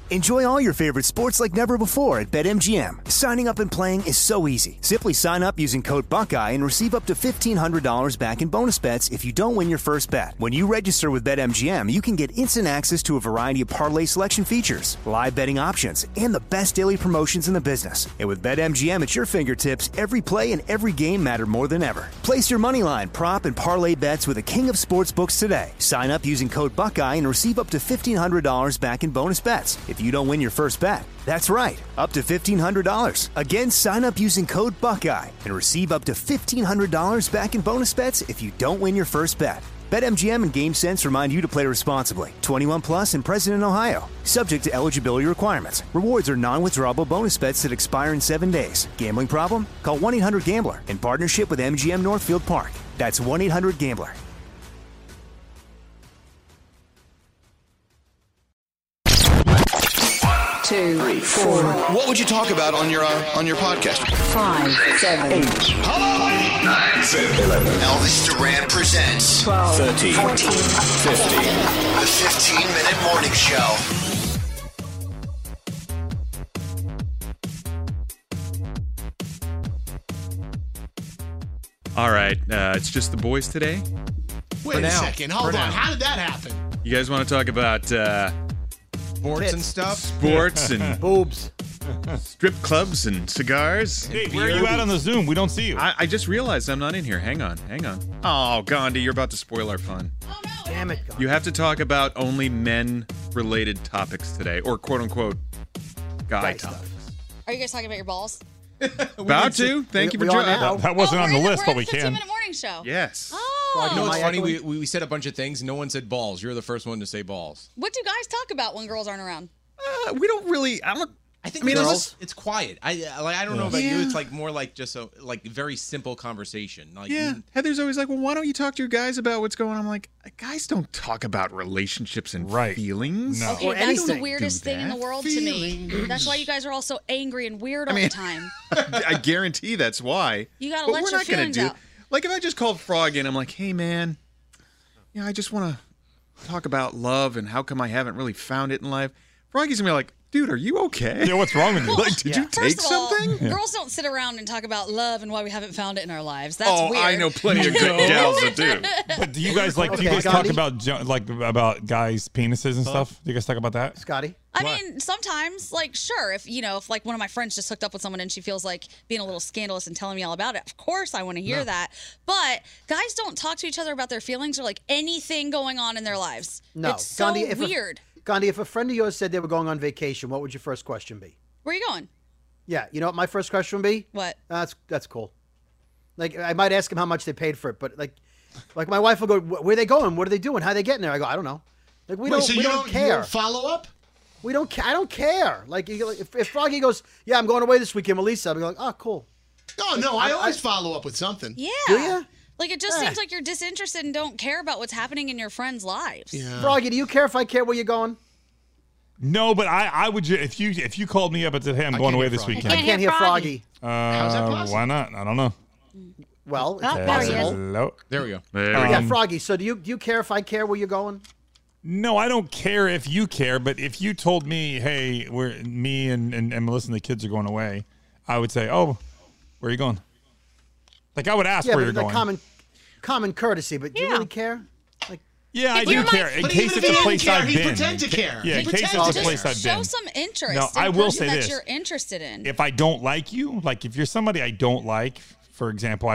Enjoy all your favorite sports like never before at BetMGM. Signing up and playing is so easy. Simply sign up using code Buckeye and receive up to $1,500 back in bonus bets if you don't win your first bet. When you register with BetMGM, you can get instant access to a variety of parlay selection features, live betting options, and the best daily promotions in the business. And with BetMGM at your fingertips, every play and every game matter more than ever. Place your moneyline, prop, and parlay bets with the king of sportsbooks today. Sign up using code Buckeye and receive up to $1,500 back in bonus bets if you don't win your first bet. That's right, up to $1,500. Again, sign up using code Buckeye and receive up to $1,500 back in bonus bets if you don't win your first bet. BetMGM and GameSense remind you to play responsibly. 21 plus and present in Ohio. Subject to eligibility requirements. Rewards are non-withdrawable bonus bets that expire in 7 days. Gambling problem? Call 1-800-GAMBLER in partnership with MGM Northfield Park. That's 1-800-GAMBLER. 2, 3, 4. What would you talk about on your podcast? 5, 7, 8. Hello, 9, 10, 11. Elvis Duran presents 12, 13, 14, 15. The 15-minute morning show. All right, it's just the boys today. Wait a second. Hold on. How did that happen? You guys want to talk about Sports and stuff? sports and Boobs. strip clubs and cigars? Hey, where are you at on the Zoom? We don't see you. I just realized I'm not in here. Hang on. Oh, Gandhi, you're about to spoil our fun. Damn it, God. You have to talk about only men-related topics today, or quote-unquote guy topics. Are you guys talking about your balls? About to. Thank you for we are joining. now. That wasn't on the list, but we We're can. the 15-minute morning show. Yes. Oh. You know what's Am I funny? echoing? We said a bunch of things. No one said balls. You're the first one to say balls. What do guys talk about when girls aren't around? We don't really. I think it's quiet. I don't know about you. It's like more like just a very simple conversation. Like, Yeah. Heather's always like, well, why don't you talk to your guys about what's going on? I'm like, guys don't talk about relationships and feelings. No. Okay, Or that's anything. the weirdest Do thing in the that. world to me. That's why you guys are all so angry and weird all the time. I guarantee that's why. You gotta But let we're your not gonna feelings do. out. Like if I just called Frog in, I'm like, hey man, I just want to talk about love and how come I haven't really found it in life. Froggy's gonna be like, dude, are you okay? Yeah, what's wrong with you? Like, did you take First of all, something? girls don't sit around and talk about love and why we haven't found it in our lives. That's weird. I know plenty of good gals that do. But do you guys do you guys talk about about guys' penises and stuff? Do you guys talk about that? Scotty? I mean, sometimes, sure, if like one of my friends just hooked up with someone and she feels like being a little scandalous and telling me all about it, of course I want to hear that. But guys don't talk to each other about their feelings or like anything going on in their lives. No. It's so weird. Gandhi, if a friend of yours said they were going on vacation, what would your first question be? Where are you going? Yeah, you know what my first question would be? What? That's cool. Like, I might ask them how much they paid for it, but like my wife will go, where are they going? What are they doing? How are they getting there? I go, I don't know. Like, we don't care. You don't follow up? We don't care. I don't care. Like, if Froggy goes, yeah, I'm going away this weekend with Lisa, I'll be like, oh, cool. Oh, no, I always follow up with something. Yeah. Do you? Like, it just seems like you're disinterested and don't care about what's happening in your friends' lives. Yeah. Froggy, do you care if I care where you're going? No, but I would if you called me up and said, hey, I'm going away this weekend. I can't hear Froggy. How's that possible? Why not? I don't know. Well, it's there he possible. is. Hello. There we go. Yeah, Froggy. So do you care if I care where you're going? No, I don't care if you care, but if you told me, hey, me and Melissa and the kids are going away, I would say, oh, where are you going? Like, I would ask where you're but going. common courtesy, but do you really care? Like, Yeah, I do care. In But case even it's if a he place didn't care, I've he'd been. pretend to care. Yeah, He'd in case pretend it's to a place care. I've been. Show some interest. No, in I will person say that this. you're interested in. If I don't like you, like if you're somebody I don't like, for example,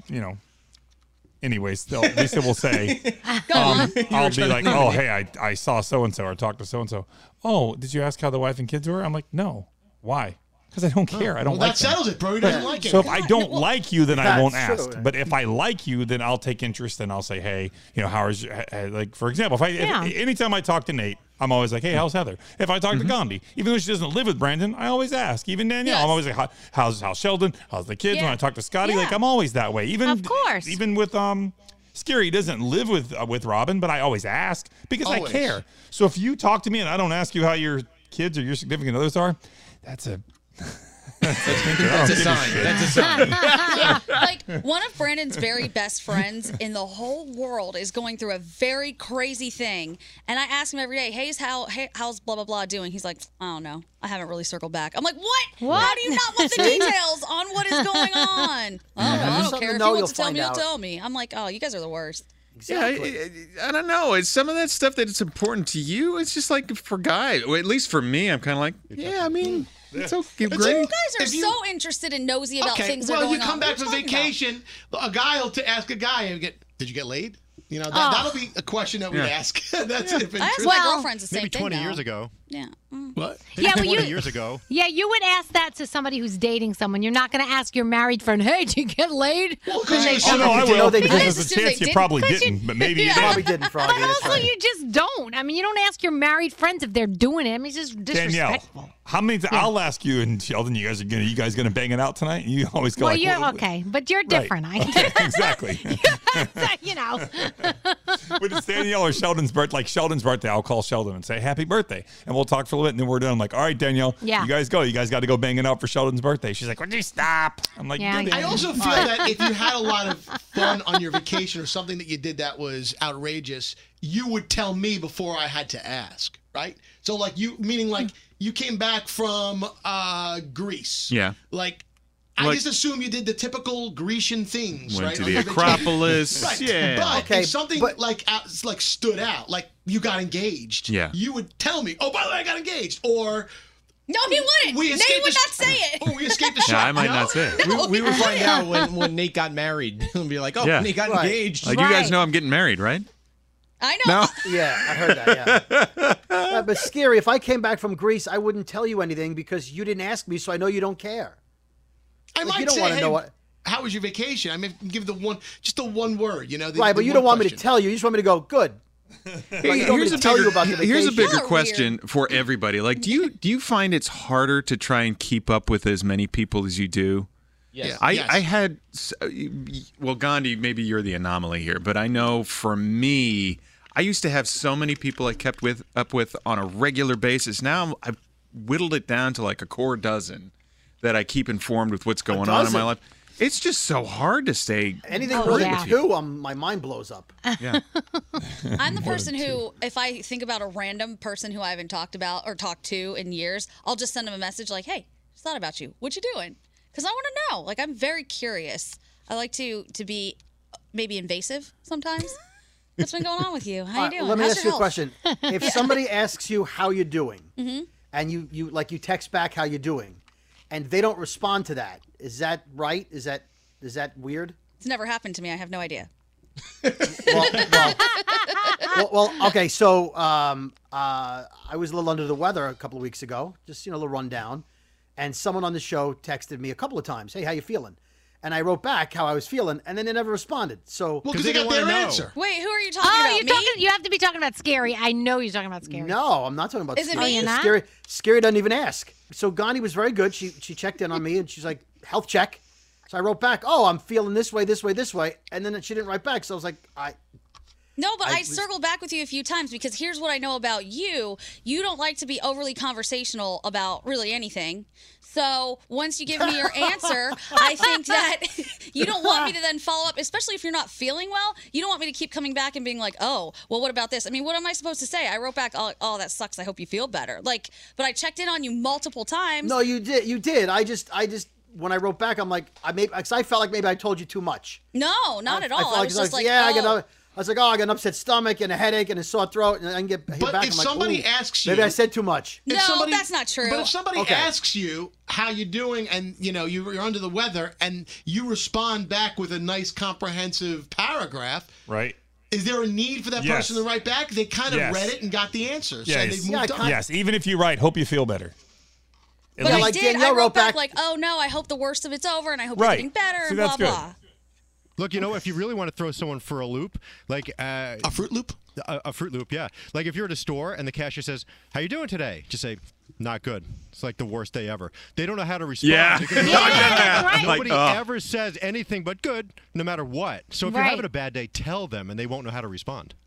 anyways, Lisa will say, I'll be like, oh, hey, I saw so-and-so or talked to so-and-so. Oh, did you ask how the wife and kids were? I'm like, no. Why? Because I don't care. I don't like that them. settles it, bro. He doesn't like it. So if I don't like you, then I won't That's ask. true. But if I like you, then I'll take interest and I'll say, hey, how is your, like, for example, anytime I talk to Nate, I'm always like, hey, how's Heather? If I talk to Gandhi, even though she doesn't live with Brandon, I always ask. Even Danielle, I'm always like, how's Sheldon? How's the kids? Yeah. When I talk to Scotty, like, I'm always that way. Even Of course. Even with Scary doesn't live with Robin, but I always ask because Always. I care. So if you talk to me and I don't ask you how your kids or your significant others are, that's a That's a sign. That's a sign. Yeah, like one of Brandon's very best friends in the whole world is going through a very crazy thing, and I ask him every day, "Hey, how's blah blah blah doing?" He's like, "I don't know. I haven't really circled back." I'm like, "What? How do you not want the details on what is going on?" Oh, I don't care. If he wants to tell me, he'll tell me. I'm like, "Oh, you guys are the worst." Exactly. Yeah, I don't know. It's some of that stuff that it's important to you. It's just like for guys, or at least for me, I'm kind of like, yeah, I mean, it's okay, But great. you guys are so interested and nosy about things that are going on. Well, you come back from vacation, a guy will ask a guy, did you get laid? You know, that'll be a question that we'd ask. That's if I ask my girlfriends the same maybe thing 20 now. years ago. Yeah. What? Maybe 20 years ago. Yeah, you would ask that to somebody who's dating someone. You're not going to ask your married friend, "Hey, did you get laid?" Well, I will. they Because did. there's a chance you probably didn't, but maybe you did. Probably didn't, Froggy. But That's also, right. you just don't. I mean, you don't ask your married friends if they're doing it. I mean, it's just Danielle, disrespectful. how many? I'll ask you and Sheldon. You guys gonna bang it out tonight? You always go. Well, like, you're what- okay, but you're Right. different. Okay, exactly. You know. When it's Danielle or Sheldon's birthday, like Sheldon's birthday, I'll call Sheldon and say happy birthday, and we'll talk for a little bit, and then we're done. I'm like, all right, Danielle, Yeah. you guys go. You guys got to go bang it out for Sheldon's birthday. She's like, would you stop? I'm like, Yeah, "Good." I also feel that if you had a lot of fun on your vacation or something that you did that was outrageous, you would tell me before I had to ask, right? So like you came back from Greece. Yeah. I Like- just assume you did the typical Grecian things, Went right? to on the your vacation. Acropolis. Right. Yeah. But Okay, if something like stood out, like you got engaged, Yeah. you would tell me, "Oh, by the way, I got engaged," or No, he wouldn't. We Nate escaped would the- not say it. "Oh, we escaped the Yeah, shot." I might not say it. No, We would he find wouldn't. out when Nate got married. We'd be like, "Oh, Yeah. Nate got Right. engaged." Like, you guys Right. know I'm getting married, right? I know. No. Yeah, I heard that. Yeah. But Scary, if I came back from Greece, I wouldn't tell you anything because you didn't ask me, so I know you don't care. I Like, might you don't say, wanna "Hey, know what- how was your vacation?" I mean, give the one word, you know. Right, but you don't want me to tell you. You just want me to go, good. Hey, you want me to tell you about the here's a vacation. bigger Y'all are question for everybody. Like, do you find it's harder to try and keep up with as many people as you do? Yes. I had, well, Gandhi, maybe you're the anomaly here, but I know for me, I used to have so many people I kept up with on a regular basis. Now I've whittled it down to like a core dozen that I keep informed with what's going on in my dozen? life. It's just so hard to stay. Anything Oh, more yeah. than two, my mind blows up. Yeah. I'm the person who, if I think about a random person who I haven't talked about or talked to in years, I'll just send them a message like, "Hey, just thought about you. What you doing?" Because I want to know. Like, I'm very curious. I like to be maybe invasive sometimes. What's been going on with you? How you doing? Let me How's ask your you a health? question. If somebody asks you how you're doing, and you text back how you're doing, and they don't respond to that, is that right? Is that weird? It's never happened to me. I have no idea. Well, okay. So I was a little under the weather a couple of weeks ago, just a little rundown, and someone on the show texted me a couple of times, "Hey, how you feeling?" And I wrote back how I was feeling, and then they never responded. So Well, because they got their answer. Wait, who are you talking Oh, about? you're Me? talking. You have to be talking about Scary. I know you're talking about Scary. no, I'm not talking about Is it Scary. me? Oh, you're not? Scary doesn't even ask. So Gandhi was very good. She checked in on me, and she's like, "Health check." So I wrote back, "Oh, I'm feeling this way, this way, this way," and then she didn't write back. So I was like, No, but I was- circled back with you a few times because here's what I know about you. You don't like to be overly conversational about really anything. So once you give me your answer, I think that you don't want me to then follow up, especially if you're not feeling well. You don't want me to keep coming back and being like, "Oh, well, what about this?" I mean, what am I supposed to say? I wrote back, "Oh, that sucks. I hope you feel better." Like, but I checked in on you multiple times. No, you did. I just when I wrote back, I'm like, because I felt like maybe I told you too much. No, not at all. felt I was just like, yeah, oh. I was like, oh, I got an upset stomach and a headache and a sore throat, and I can get But back. if I'm like, somebody ooh, asks you, maybe I said too much. if No, that's not true. But if somebody Okay. asks you how you're doing, and you're under the weather, and you respond back with a nice comprehensive paragraph, Right. is there a need for that Yes. person to write back? They kind of Yes. read it and got the answer, so Yes. they've moved on. Yes. Even if you write, hope you feel better. At But I like did. Danielle I wrote wrote back back- like, "Oh no, I hope the worst of it's over, and I hope Right. you're getting better." See, and blah that's good. blah. Look, if you really want to throw someone for a loop, like A Fruit Loop? a Fruit Loop, yeah. Like if you're at a store and the cashier says, "How you doing today?" Just say, "Not good." It's like the worst day ever. They don't know how to respond. Yeah. because right. Nobody Like, ever says anything but good, no matter what. So if you're Right. having a bad day, tell them, and they won't know how to respond.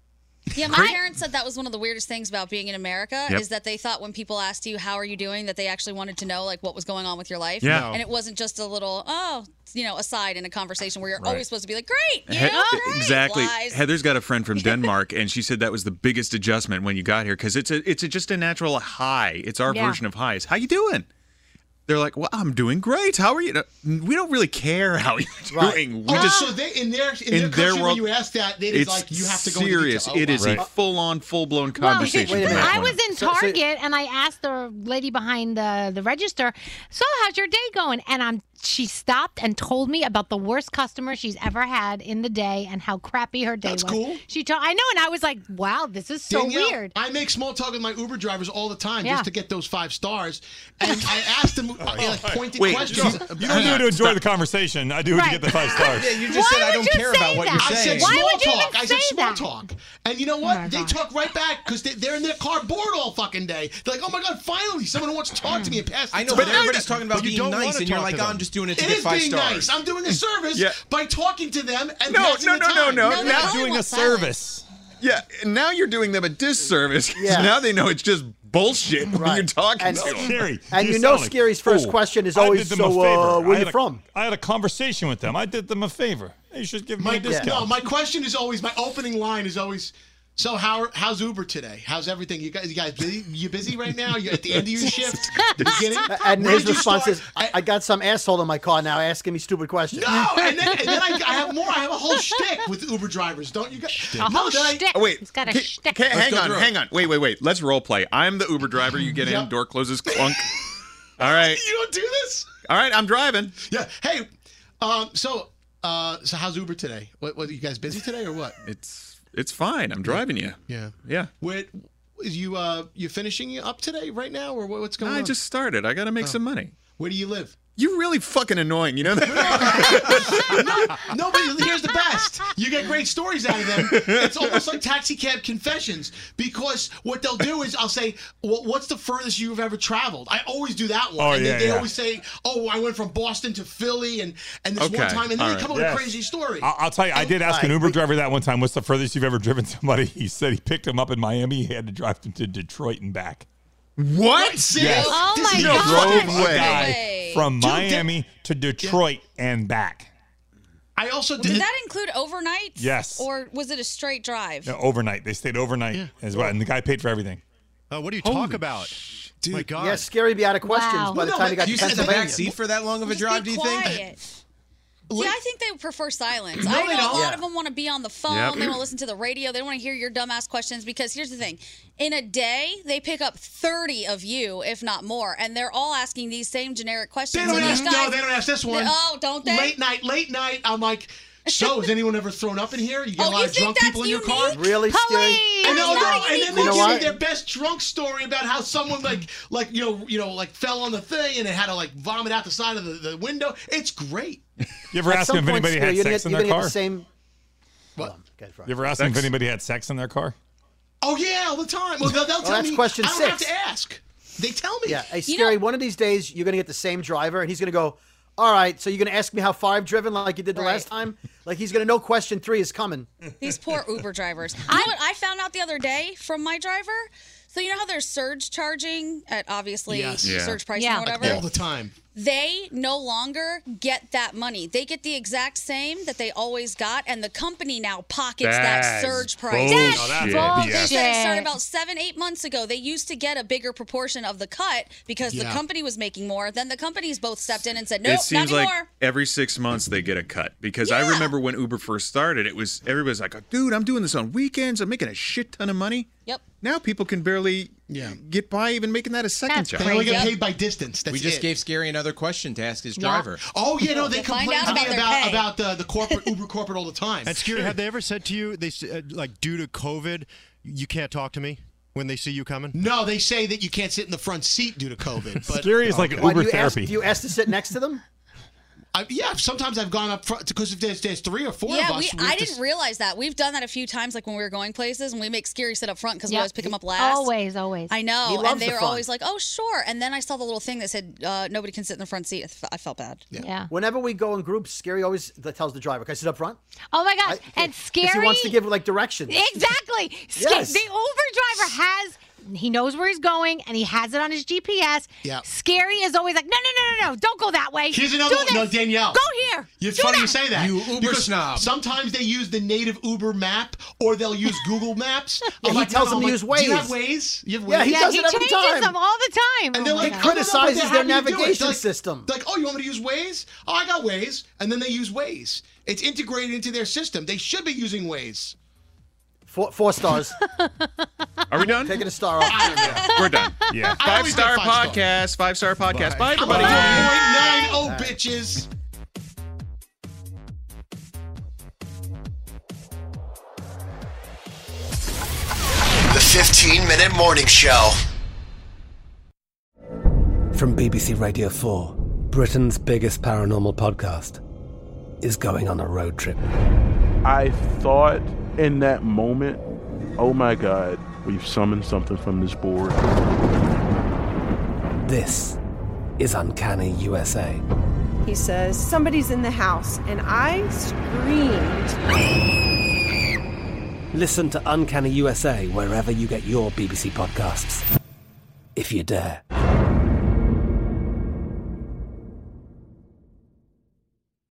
Yeah, my parents said that was one of the weirdest things about being in America Yep. is that they thought when people asked you, how are you doing, that they actually wanted to know like what was going on with your life. Yeah. And it wasn't just a little, aside in a conversation where you're Right. always supposed to be like, great, great. Exactly. Lies. Heather's got a friend from Denmark, and she said that was the biggest adjustment when you got here because it's just a natural high. It's our Yeah. version of highs. How you doing? They're like, well, I'm doing great. How are you? We don't really care how you're doing. We just so they in their country when you ask that, they it's like you have to go serious. into it is wow. a full-on, full-blown Well, conversation. from that I point was on. in Target and I asked the lady behind the register, "So how's your day going?" And she stopped and told me about the worst customer she's ever had in the day and how crappy her day was. That's cool. I know, and I was like, "Wow, this is so Danielle, weird." I make small talk with my Uber drivers all the time Yeah. just to get those 5 stars, and I asked them pointed Wait, questions. you don't do it to enjoy the conversation. I do it to get the 5 stars. Yeah, you just said I don't care about what you're I saying. said small would you talk. even I said say small that? talk. And you know what? They talk right back because they're in their car bored all fucking day. They're like, oh my God, finally someone who wants to talk to me and pass the I know, time. but everybody's talking about But you being don't nice, wanna and you're talk like, to oh, them. I'm just doing it to It get is 5 being stars. nice. I'm doing a service Yeah. by talking to them and No, passing the time. now Doing a service. Yeah, and now you're doing them a disservice. 'Cause Yeah. Now they know it's just bullshit when you're talking And- to them. Scary. And You you know sound like, Scary's first "Oh, question is I always, did them a so, favor. where I you had a- from?" I had a conversation with them. I did them a favor. They should give me a discount. No, my question is always, my opening line is always, so how's Uber today? How's everything? You guys busy? You busy right now? You at the end of your shift? The beginning? And Where his did you response start? is, I got some asshole in my car now asking me stupid questions. No, and then I have more. I have a whole shtick with Uber drivers. Don't you guys? A whole shtick. Oh, wait. He's got a Okay, shtick. okay, hang go on, through it. hang on. Wait. Let's role play. I'm the Uber driver. You get in, Yep. door closes, clunk. All right. You don't do this? All right, I'm driving. Yeah. Hey, so how's Uber today? What you guys busy today or what? It's fine. I'm driving you. Yeah. Yeah. Wait, is you finishing up today right now or what's going on? I just started. I got to make some money. Where do you live? You're really fucking annoying. You know that? No, but here's the best. You get great stories out of them. It's almost like taxi cab confessions because what they'll do is I'll say, well, what's the furthest you've ever traveled? I always do that one. Oh, and yeah, they yeah. always say, oh, I went from Boston to Philly and this Okay, one time. And then all they right. come up with Yes. a crazy story. I'll tell you, I did ask an Uber driver that one time, what's the furthest you've ever driven somebody? He said he picked him up in Miami. He had to drive them to Detroit and back. What? See? Yes. Oh This my is God. Drove No a way. guy from Dude, Miami to Detroit and back. I also Did did. that include overnight? Yes. Or was it a straight drive? No, overnight. They stayed overnight as well. And the guy paid for everything. What do you talk about? Dude. My God. Yeah, Scary be out of questions Wow. by the Well, time no, he got You to sit in the Pennsylvania. back seat for that long of a Just drive, be do you think? quiet. See, I think they prefer silence. No, I they know don't. a lot Yeah. of them want to be on the phone. Yep. They want to listen to the radio. They don't want to hear your dumbass questions because here's the thing. In a day, they pick up 30 of you, if not more, and they're all asking these same generic questions. They don't and these ask. guys, No, they don't ask this one. Oh, don't they? Late night. I'm like, so has anyone ever thrown up in here? You get a Oh, lot you of think drunk that's people in your unique? car. Really, Scary? Police! And That's not a and unique then You they know give me what? their best drunk story about how someone like like fell on the thing and they had to like vomit out the side of the window. It's great. You ever At ask some them if point, anybody Scary, had you're gonna sex in get- their you're gonna car? get the same. What? Hold on. Okay, Friday. You ever ask them if Sex? anybody had sex in their car? Oh yeah, all the time. Well, they'll tell that's me. question I don't have 6. to ask. They tell me. Yeah, hey, You Scary, know- one of these days you're going to get the same driver and he's going to go, all right, so you're going to ask me how far I've driven like you did the Right. last time? Like he's going to know question 3 is coming. These poor Uber drivers. You know what I found out the other day from my driver? So you know how there's surge charging at obviously Yes. Yeah. surge pricing Yeah. or whatever? All the time. They no longer get that money. They get the exact same that they always got, and the company now pockets that That's surge price. bullshit. That's that's bullshit. BS. They said it started about 7-8 months ago. They used to get a bigger proportion of the cut because the Yeah. company was making more. Then the companies both stepped in and said, nope, It seems not like anymore. every 6 months they get a cut because I Yeah. remember when Uber first started, it was everybody's like, dude, I'm doing this on weekends. I'm making a shit ton of money. Yep. Now people can barely get by even making that a second That's job. They only get Yep. paid by distance. That's We just it. gave Scary another question to ask his Yeah. driver. Oh yeah, no, they To find complain out to me about their pay. about the corporate Uber corporate all the time. And Scary, have they ever said to you, like due to COVID, you can't talk to me when they see you coming? No, they say that you can't sit in the front seat due to COVID. But Scary is like Why, Uber do you ask, therapy. do you ask to sit next to them? Sometimes I've gone up front because if there's 3 or 4 of us. I didn't realize that. We've done that a few times, like when we were going places, and we make Scary sit up front because we Yep. always pick him up last. Always. I know. He loves And they the were front. always like, oh, sure. And then I saw the little thing that said nobody can sit in the front seat. I felt bad. Yeah. Whenever we go in groups, Scary always tells the driver, "Can I sit up front?" Oh my gosh. And Scary. Because he wants to give like directions. Exactly. Yes. The Uber driver he knows where he's going, and he has it on his GPS. Yeah. Scary is always like, no, don't go that way. Here's another Do one. this. No, Danielle. Go here. It's Do funny that. you say that. You Uber Because snob. Sometimes they use the native Uber map, or they'll use Google Maps. Yeah, he tells them to use Do you have Waze. Waze? You have Waze? Yeah, he does He it every changes time. them all the time. And they're Oh my like, God. criticizes they're their happy to do it. navigation They're like- system. They're like, oh, you want me to use Waze? Oh, I got Waze. And then they use Waze. It's integrated into their system. They should be using Waze. 4 stars. Are we done? Taking a star off. We're done. Yeah. I always get 5-star 5 podcast. 5-star podcast. Bye, I'm everybody. 4.90, bitches. The 15-minute morning show. From BBC Radio 4, Britain's biggest paranormal podcast is going on a road trip. I thought in that moment, oh my God, we've summoned something from this board. This is Uncanny USA. He says, somebody's in the house, and I screamed. Listen to Uncanny USA wherever you get your BBC podcasts, if you dare.